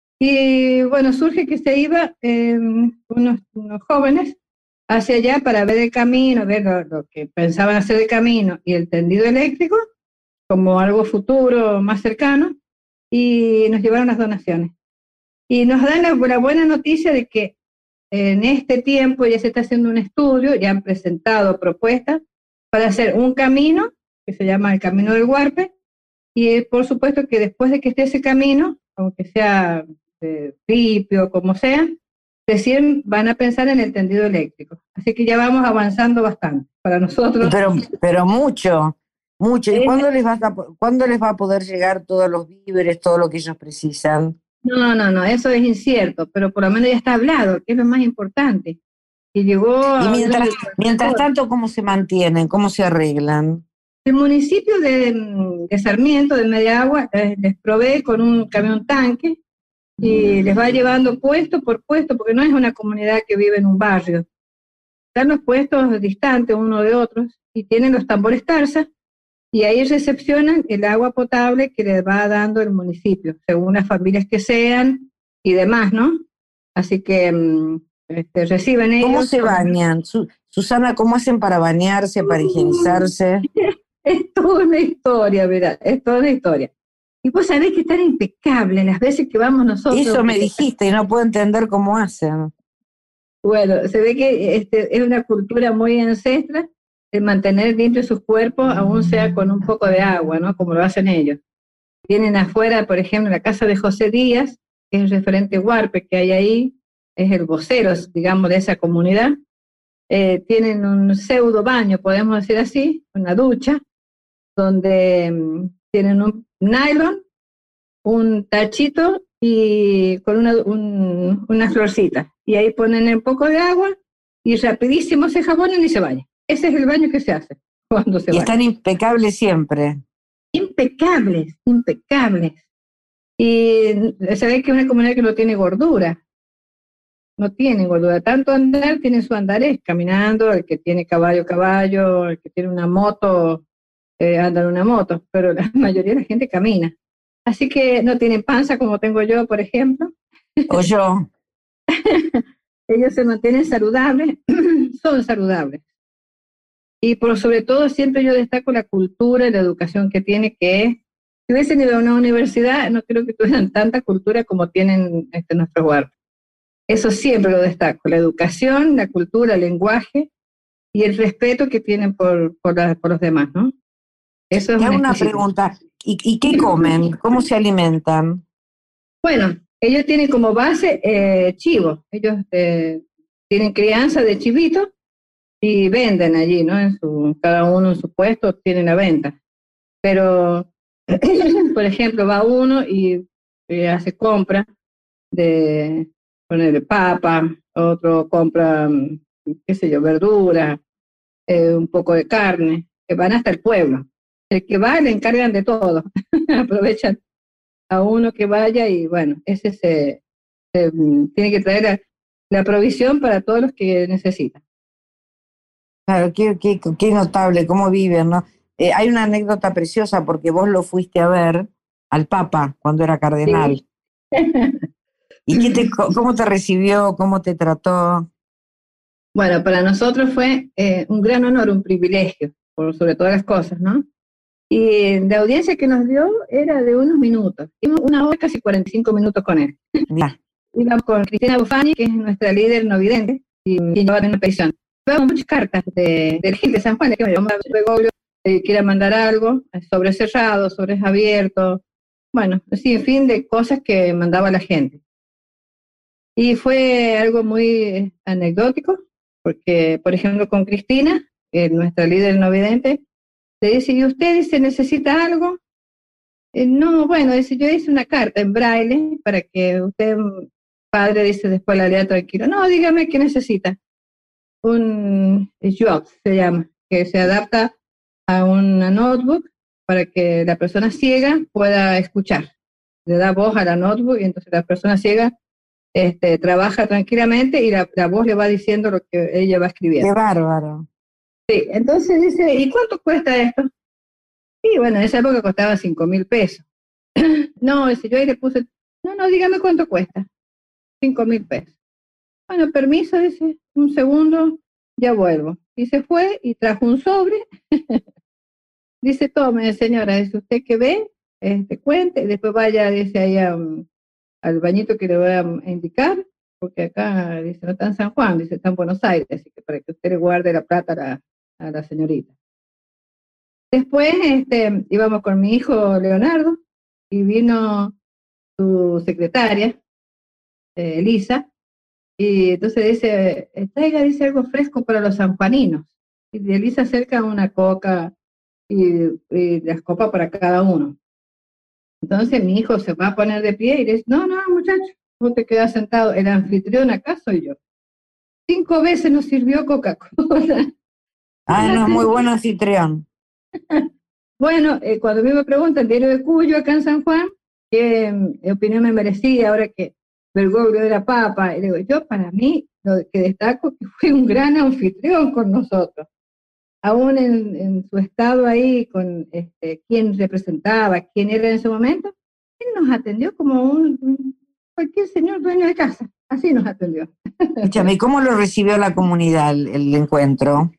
Y bueno, surge que se iba eh, unos, unos jóvenes hacia allá para ver el camino, ver lo, lo que pensaban hacer el camino y el tendido eléctrico como algo futuro más cercano, y nos llevaron las donaciones. Y nos dan la, la buena noticia de que en este tiempo ya se está haciendo un estudio, ya han presentado propuestas para hacer un camino que se llama el Camino del Huarpe, y por supuesto que después de que esté ese camino, aunque sea de ripio, como sea, recién van a pensar en el tendido eléctrico. Así que ya vamos avanzando bastante para nosotros. Pero, pero mucho, mucho. ¿Y cuándo les, va a, cuándo les va a poder llegar todos los víveres, todo lo que ellos precisan? No, no, no, eso es incierto, pero por lo menos ya está hablado, que es lo más importante. Y llegó. Y mientras, mientras tanto, ¿cómo se mantienen? ¿Cómo se arreglan? El municipio de, de Sarmiento, de Mediagua, les, les provee con un camión tanque y les va llevando puesto por puesto, porque no es una comunidad que vive en un barrio. Están los puestos distantes uno de otros y tienen los tambores tarza, y ahí recepcionan el agua potable que les va dando el municipio, según las familias que sean y demás, ¿no? Así que este, reciben ellos. ¿Cómo se bañan? Su, Susana, ¿cómo hacen para bañarse, para higienizarse? Es toda una historia, ¿verdad? Es toda una historia. Y vos sabés que están impecables las veces que vamos nosotros. Eso me dijiste y no puedo entender cómo hacen. Bueno, se ve que este, es una cultura muy ancestral de mantener limpios sus cuerpos, aún sea con un poco de agua, ¿no? Como lo hacen ellos. Tienen afuera, por ejemplo, la casa de José Díaz, que es el referente huarpe que hay ahí, es el vocero, digamos, de esa comunidad. eh, tienen un pseudo baño, podemos decir así, una ducha, donde um, tienen un nylon, un tachito y con una, un, una florcita. Y ahí ponen un poco de agua y rapidísimo se jabonan y se bañan. Ese es el baño que se hace cuando se Y baña. están impecables siempre. Impecables, impecables. Y se ve que es una comunidad que no tiene gordura. No tiene gordura. Tanto andar, tiene su andarés, caminando, el que tiene caballo, caballo, el que tiene una moto, eh, anda en una moto, pero la mayoría de la gente camina. Así que no tienen panza como tengo yo, por ejemplo. O yo. Ellos se mantienen saludables, son saludables. Y por sobre todo siempre yo destaco la cultura y la educación que tiene, que es, si hubiesen ido a una universidad, no creo que tuvieran tanta cultura como tienen este, nuestros huertos. Eso siempre lo destaco, la educación, la cultura, el lenguaje y el respeto que tienen por, por, la, por los demás, ¿no? Eso es Te hago una exquisito. pregunta. ¿Y, ¿Y qué comen? ¿Cómo se alimentan? Bueno, ellos tienen como base eh, chivo. Ellos eh, tienen crianza de chivitos y venden allí, ¿no? En su, cada uno en su puesto tiene la venta. Pero, por ejemplo, va uno y, y hace compra de poner papa, otro compra, qué sé yo, verdura, eh, un poco de carne, que van hasta el pueblo. El que va le encargan de todo. Aprovechan a uno que vaya y bueno, ese se, se tiene que traer la, la provisión para todos los que necesitan. Claro, qué, qué, qué notable, cómo viven, ¿no? Eh, hay una anécdota preciosa porque vos lo fuiste a ver al Papa cuando era cardenal. Sí. ¿Y qué te, cómo te recibió? ¿Cómo te trató? Bueno, para nosotros fue eh, un gran honor, un privilegio, por sobre todas las cosas, ¿no? Y la audiencia que nos dio era de unos minutos. Tuvimos una hora, casi cuarenta y cinco minutos con él. Ya. Íbamos con Cristina Bufani, que es nuestra líder no vidente, y quien lleva una petición. Llevamos muchas cartas de, de la gente de San Juan, de que me llama Bergoglio, eh, quiera mandar algo, sobre cerrado, sobre abierto, bueno, sin fin de cosas que mandaba la gente. Y fue algo muy anecdótico, porque, por ejemplo, con Cristina, eh, nuestra líder no vidente, le dice, ¿y usted dice necesita algo? Eh, no, bueno, dice, yo hice una carta en braille para que usted, padre, dice, después la lea tranquilo. No, dígame qué necesita. Un job se llama, que se adapta a una notebook para que la persona ciega pueda escuchar. Le da voz a la notebook y entonces la persona ciega este, trabaja tranquilamente y la, la voz le va diciendo lo que ella va escribiendo. Qué bárbaro. Sí, entonces dice, ¿y cuánto cuesta esto? Y bueno, en esa época costaba cinco mil pesos. No, dice, yo ahí le puse, no, no, dígame cuánto cuesta. Cinco mil pesos. Bueno, permiso, dice, un segundo, ya vuelvo. Y se fue y trajo un sobre. Dice, tome, señora, dice, usted que ve, este, cuente, y después vaya, dice, ahí a, um, al bañito que le voy a indicar, porque acá, dice, no está en San Juan, dice, está en Buenos Aires, así que para que usted le guarde la plata a la, a la señorita. Después este, íbamos con mi hijo Leonardo y vino su secretaria, eh, Elisa, y entonces dice, traiga, dice, algo fresco para los sanjuaninos. Y Elisa acerca una coca y, y las copas para cada uno. Entonces mi hijo se va a poner de pie y le dice, no, no, muchacho, vos te quedas sentado, el anfitrión acá soy yo. Cinco veces nos sirvió Coca-Cola. Ah, no, es muy buen anfitrión. Bueno, eh, cuando a mí me preguntan, Diario de Cuyo, acá en San Juan, qué eh, opinión me merecía ahora que Bergoglio era papa, y digo, yo para mí, lo que destaco que fue un gran anfitrión con nosotros. Aún en, en su estado ahí, con este, quién representaba, quién era en ese momento, él nos atendió como un, un cualquier señor dueño de casa, así nos atendió. Escúchame, ¿cómo lo recibió la comunidad el, el encuentro?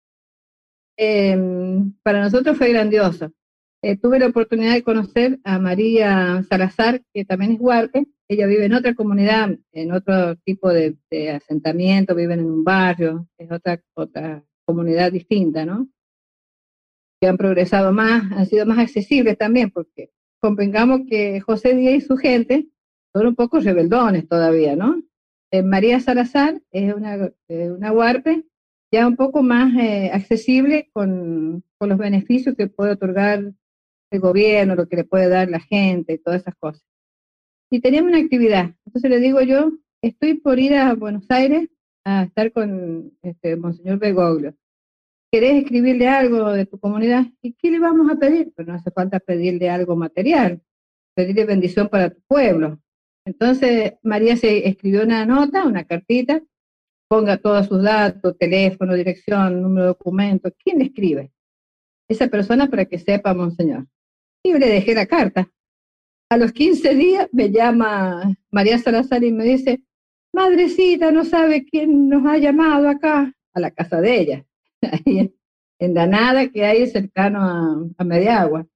Eh, para nosotros fue grandioso. Eh, tuve la oportunidad de conocer a María Salazar, que también es huarpe. Ella vive en otra comunidad, en otro tipo de, de asentamiento, viven en un barrio, es otra, otra comunidad distinta, ¿no? Que han progresado más, han sido más accesibles también, porque convengamos que José Díaz y su gente son un poco rebeldones todavía, ¿no? Eh, María Salazar es una, eh, una huarpe ya un poco más eh, accesible con, con los beneficios que puede otorgar el gobierno, lo que le puede dar la gente y todas esas cosas. Y teníamos una actividad. Entonces le digo yo, estoy por ir a Buenos Aires a estar con este, Monseñor Bergoglio. ¿Querés escribirle algo de tu comunidad? ¿Y qué le vamos a pedir? Pues no hace falta pedirle algo material, pedirle bendición para tu pueblo. Entonces María se escribió una nota, una cartita, ponga todos sus datos, teléfono, dirección, número de documento. ¿Quién le escribe? Esa persona para que sepa, Monseñor. Y le dejé la carta. A los quince días me llama María Salazar y me dice, madrecita, no sabe quién nos ha llamado acá, a la casa de ella, ahí en Danada, que hay cercano a, a Mediagua.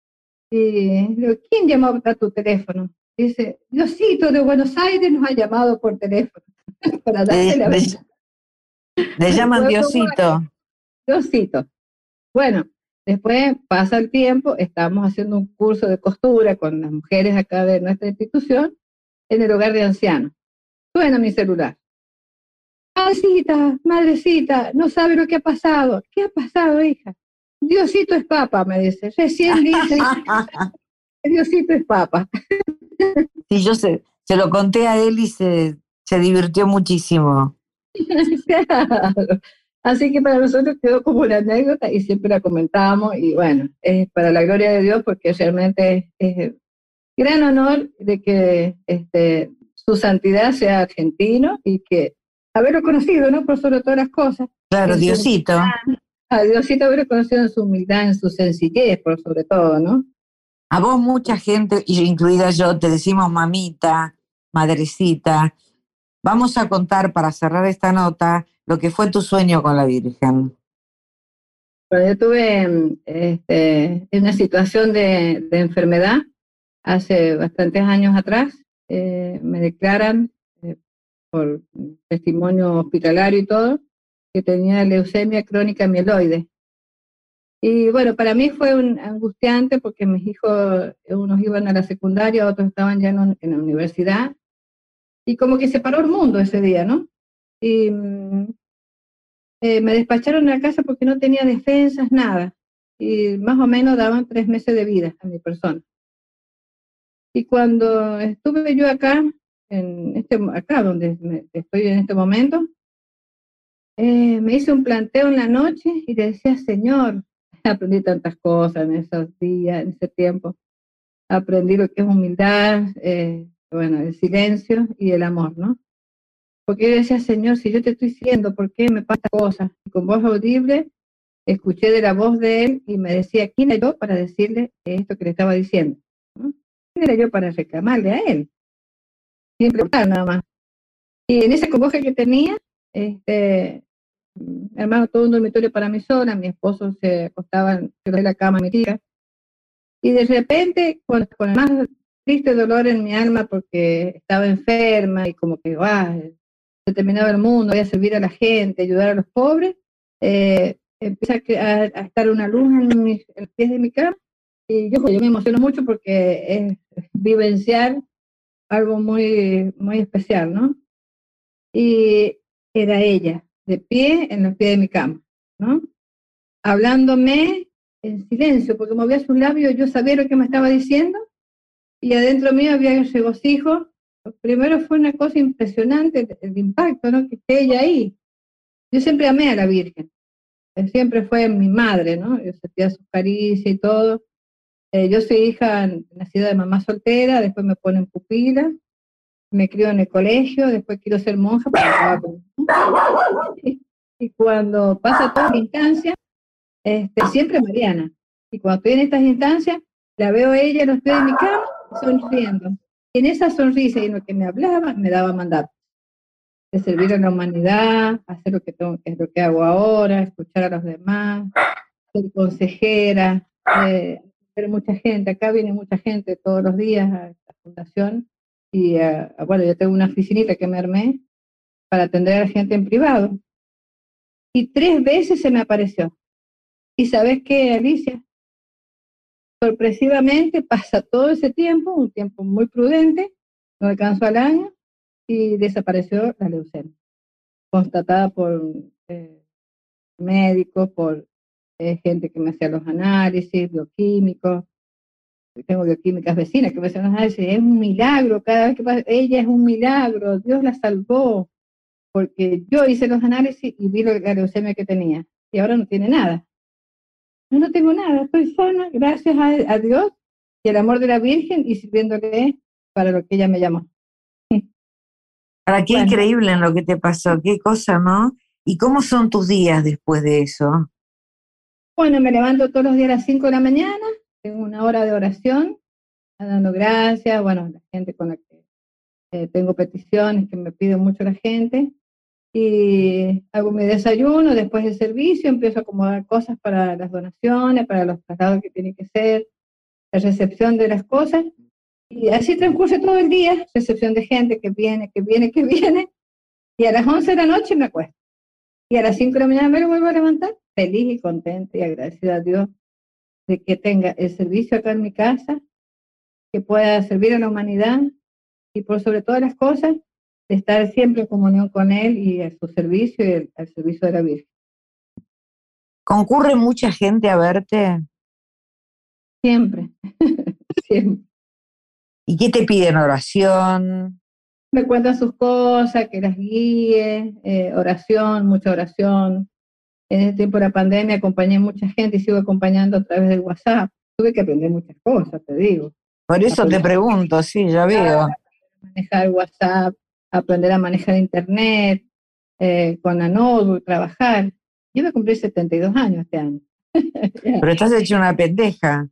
Y le digo, ¿quién llamó a tu teléfono? Dice, Diosito de Buenos Aires nos ha llamado por teléfono para darle la verdad. Le llaman Diosito. Diosito. Bueno, después pasa el tiempo, estamos haciendo un curso de costura con las mujeres acá de nuestra institución en el hogar de ancianos. Suena mi celular. Madrecita, madrecita, no sabe lo que ha pasado. ¿Qué ha pasado, hija? Diosito es papa, me dice. Recién dice, Diosito es papa. Sí, yo se, se lo conté a él y se, se divirtió muchísimo. Claro. Así que para nosotros quedó como una anécdota y siempre la comentábamos y bueno, es para la gloria de Dios porque realmente es, es gran honor de que este, su santidad sea argentino y que haberlo conocido, ¿no? Por sobre todas las cosas. Claro, Diosito. A Diosito haberlo conocido en su humildad, en su sencillez, por sobre todo, ¿no? A vos mucha gente, incluida yo, te decimos mamita, madrecita. Vamos a contar para cerrar esta nota lo que fue tu sueño con la Virgen. Bueno, yo tuve este, una situación de, de enfermedad hace bastantes años atrás. Eh, me declaran eh, por testimonio hospitalario y todo que tenía leucemia crónica mieloide. Y bueno, para mí fue un angustiante porque mis hijos, unos iban a la secundaria, otros estaban ya en, en la universidad. Y como que se paró el mundo ese día, ¿no? Y eh, me despacharon a la casa porque no tenía defensas, nada. Y más o menos daban tres meses de vida a mi persona. Y cuando estuve yo acá, en este, acá donde me, estoy en este momento, eh, me hice un planteo en la noche y le decía, Señor, aprendí tantas cosas en esos días, en ese tiempo. Aprendí lo que es humildad, eh, bueno, el silencio y el amor, ¿no? Porque yo decía, Señor, si yo te estoy diciendo por qué me pasa cosas, y con voz audible, escuché de la voz de él y me decía, ¿quién era yo para decirle esto que le estaba diciendo? ¿No? ¿Quién era yo para reclamarle a él? Siempre nada más. Y en esa congoja que tenía, este, hermano, todo un dormitorio para mí sola, mi esposo se acostaba en la cama de mi tía, y de repente, con, con el más triste dolor en mi alma, porque estaba enferma y como que, wow, se terminaba el mundo, voy a servir a la gente, ayudar a los pobres, eh, empieza a, a estar una luz en, mis, en los pies de mi cama, y yo, yo me emociono mucho porque es vivenciar algo muy, muy especial, ¿no? Y era ella, de pie en los pies de mi cama, ¿no? Hablándome en silencio, porque movía sus labios, yo sabía lo que me estaba diciendo, y adentro mío había un regocijo. Primero fue una cosa impresionante, el, el impacto, ¿no? Que esté ella ahí. Yo siempre amé a la Virgen, siempre fue mi madre, ¿no? Yo sentía su caricia y todo. Eh, yo soy hija nacida de mamá soltera, después me ponen pupila, me crio en el colegio, después quiero ser monja, porque y, y cuando pasa toda la instancia, este, siempre Mariana. Y cuando estoy en estas instancias, la veo a ella en los pies de mi cama, sonriendo. Y en esa sonrisa y en lo que me hablaba, me daba mandato de servir a la humanidad, hacer lo que, tengo, es lo que hago ahora, escuchar a los demás, ser consejera, eh, ver mucha gente. Acá viene mucha gente todos los días a esta fundación. Y uh, bueno, yo tengo una oficinita que me armé para atender a la gente en privado. Y tres veces se me apareció. ¿Y sabes qué, Alicia? Sorpresivamente pasa todo ese tiempo, un tiempo muy prudente, no alcanzó al año, y desapareció la leucemia, constatada por eh, médicos, por eh, gente que me hacía los análisis, bioquímicos. Tengo bioquímicas vecinas que me hacen los análisis. Es un milagro, cada vez que pasa, ella es un milagro, Dios la salvó, porque yo hice los análisis y vi la leucemia que tenía, y ahora no tiene nada. Yo no tengo nada, estoy sana, gracias a, a Dios y el amor de la Virgen y sirviéndole para lo que ella me llamó. Para qué Bueno. Increíble en lo que te pasó, qué cosa, ¿no? ¿Y cómo son tus días después de eso? Bueno, me levanto todos los días a las cinco de la mañana, tengo una hora de oración, dando gracias, bueno, la gente con la que eh, tengo peticiones, que me pide mucho la gente, y hago mi desayuno, después del servicio empiezo a acomodar cosas para las donaciones, para los traslados que tienen que ser, la recepción de las cosas, y así transcurre todo el día, recepción de gente que viene, que viene, que viene, y a las once de la noche me acuesto, y a las cinco de la mañana me lo vuelvo a levantar, feliz y contenta y agradecida a Dios de que tenga el servicio acá en mi casa, que pueda servir a la humanidad, y por sobre todas las cosas, de estar siempre en comunión con Él y a su servicio y el, al servicio de la Virgen. ¿Concurre mucha gente a verte? Siempre, siempre. ¿Y qué te piden? ¿Oración? Me cuentan sus cosas, que las guíe, eh, oración, mucha oración. En ese tiempo de la pandemia acompañé a mucha gente y sigo acompañando a través del WhatsApp. Tuve que aprender muchas cosas, te digo. Por eso te pregunto, sí, ya veo. Manejar WhatsApp, aprender a manejar Internet, eh, con la notebook, trabajar. Yo me cumplí setenta y dos años este año. Pero estás hecha una pendeja.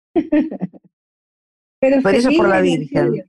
Pero por eso por la feliz, Virgen.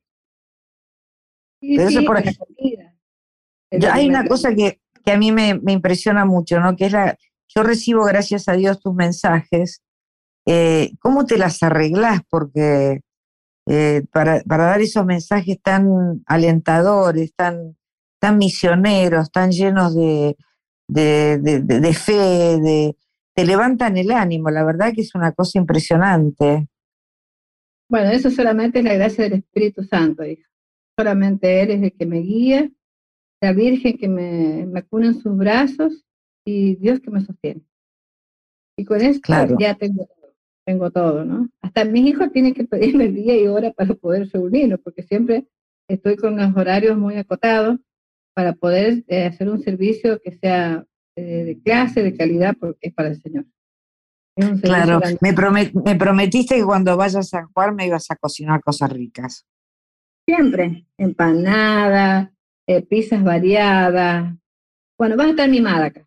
Sí, Pero sí, eso por... la comida, Ya hay una cosa que, que a mí me, me impresiona mucho, ¿no? Que es la, yo recibo, gracias a Dios, tus mensajes. Eh, ¿Cómo te las arreglás? Porque eh, para, para dar esos mensajes tan alentadores, tan, tan misioneros, tan llenos de, de, de, de, de fe, de, te levantan el ánimo. La verdad que es una cosa impresionante. Bueno, eso solamente es la gracia del Espíritu Santo, hija. Solamente Él es el que me guía, la Virgen que me, me cuna en sus brazos y Dios que me sostiene. Y con eso claro. ya tengo, tengo todo, ¿no? Hasta mis hijos tienen que pedirme el día y hora para poder reunirnos, porque siempre estoy con los horarios muy acotados para poder eh, hacer un servicio que sea eh, de clase, de calidad, porque es para el Señor. Claro, me, promet, me prometiste que cuando vayas a San Juan me ibas a cocinar cosas ricas. Siempre, empanadas, eh, pizzas variadas. Bueno, vas a estar mimada acá.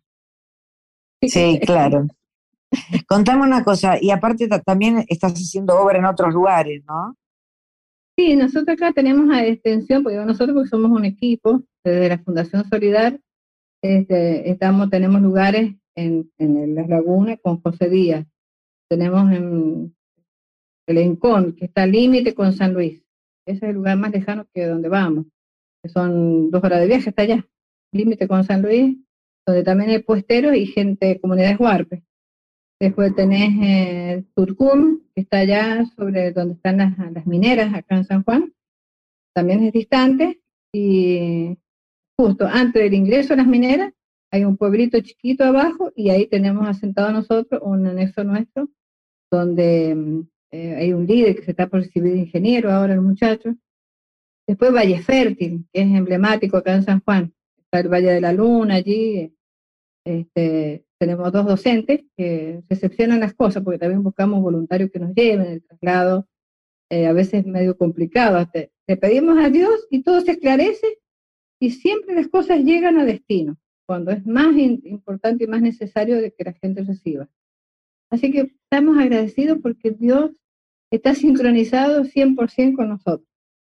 Sí, claro. Contame una cosa, y aparte también estás haciendo obra en otros lugares, ¿no? Sí, nosotros acá tenemos a extensión, porque nosotros porque somos un equipo, desde la Fundación Solidar, este, estamos, tenemos lugares en, en las lagunas con José Díaz. Tenemos en el Encón, que está al límite con San Luis. Ese es el lugar más lejano que donde vamos, que son dos horas de viaje hasta allá. Límite con San Luis, donde también hay puesteros y gente de comunidades huarpes. Después tenés eh, Turcum, que está allá sobre donde están las, las mineras, acá en San Juan. También es distante. Y justo antes del ingreso a las mineras, hay un pueblito chiquito abajo y ahí tenemos asentado nosotros un anexo nuestro, donde eh, hay un líder que se está por recibir de ingeniero ahora, el muchacho. Después Valle Fértil, que es emblemático acá en San Juan. Está el Valle de la Luna allí. Este, tenemos dos docentes que recepcionan las cosas, porque también buscamos voluntarios que nos lleven el traslado, eh, a veces medio complicado. Te, te pedimos a Dios y todo se esclarece y siempre las cosas llegan a destino, cuando es más in, importante y más necesario de que la gente reciba. Así que estamos agradecidos porque Dios está sincronizado cien por ciento con nosotros.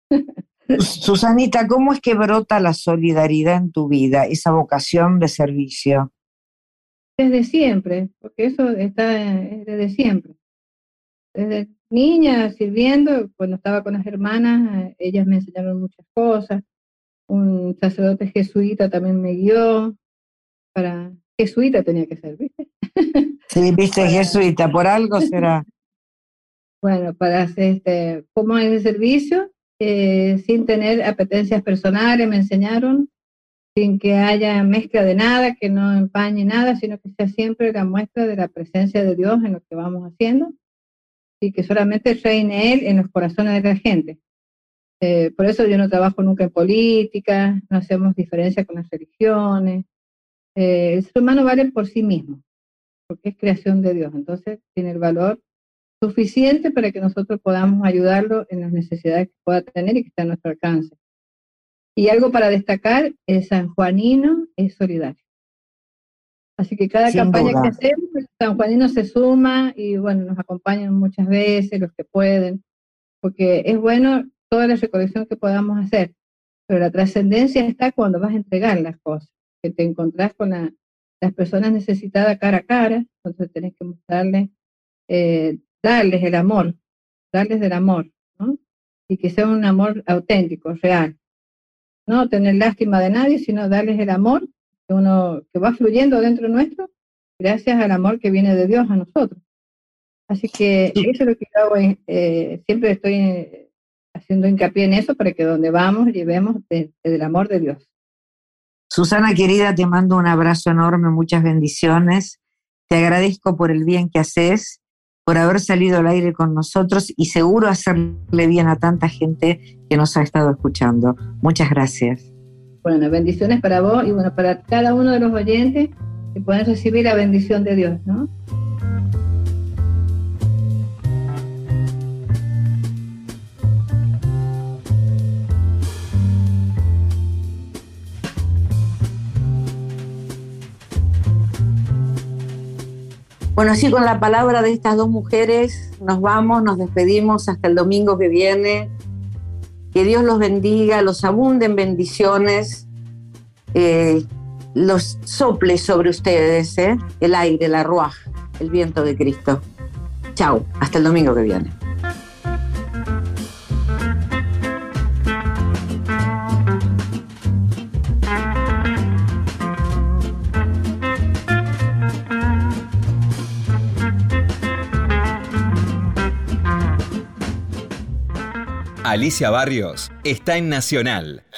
Susanita, ¿cómo es que brota la solidaridad en tu vida, esa vocación de servicio? Desde siempre, porque eso está desde siempre. Desde niña sirviendo, cuando estaba con las hermanas, ellas me enseñaron muchas cosas. Un sacerdote jesuita también me guió. Para jesuita tenía que ser, ¿viste? Sí, viste, para, jesuita, por algo será. Bueno, para hacer este, como en el servicio, eh, sin tener apetencias personales, me enseñaron sin que haya mezcla de nada, que no empañe nada, sino que sea siempre la muestra de la presencia de Dios en lo que vamos haciendo, y que solamente reine Él en los corazones de la gente. Eh, por eso yo no trabajo nunca en política, no hacemos diferencia con las religiones. Eh, el ser humano vale por sí mismo, porque es creación de Dios, entonces tiene el valor suficiente para que nosotros podamos ayudarlo en las necesidades que pueda tener y que está a nuestro alcance. Y algo para destacar, el sanjuanino es solidario. Así que cada Sin campaña duda. que hacemos, el sanjuanino se suma y bueno, nos acompañan muchas veces los que pueden, porque es bueno toda la recolección que podamos hacer, pero la trascendencia está cuando vas a entregar las cosas, que te encontrás con la, las personas necesitadas cara a cara, entonces tenés que mostrarles, eh, darles el amor, darles del amor, ¿no? Y que sea un amor auténtico, real. No tener lástima de nadie, sino darles el amor que uno que va fluyendo dentro nuestro, gracias al amor que viene de Dios a nosotros. Así que Sí. eso es lo que yo hago, eh, siempre estoy eh, haciendo hincapié en eso para que donde vamos llevemos de, de, del amor de Dios. Susana querida, te mando un abrazo enorme, muchas bendiciones. Te agradezco por el bien que haces, por haber salido al aire con nosotros y seguro hacerle bien a tanta gente que nos ha estado escuchando. Muchas gracias. Bueno, bendiciones para vos y bueno, para cada uno de los oyentes que puedan recibir la bendición de Dios, ¿no? Bueno, así con la palabra de estas dos mujeres nos vamos, nos despedimos hasta el domingo que viene. Que Dios los bendiga, los abunde en bendiciones, eh, los sople sobre ustedes, ¿eh? El aire, la ruaj, el viento de Cristo. Chau, hasta el domingo que viene. Alicia Barrios está en Nacional,